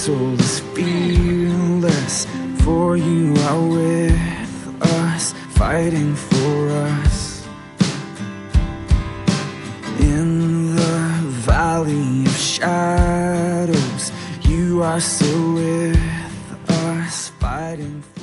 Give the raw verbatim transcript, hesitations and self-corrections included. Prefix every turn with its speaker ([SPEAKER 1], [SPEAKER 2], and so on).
[SPEAKER 1] soul is fearless, for you are with us, fighting for us. In the valley of shadows, you are still with us, fighting for us.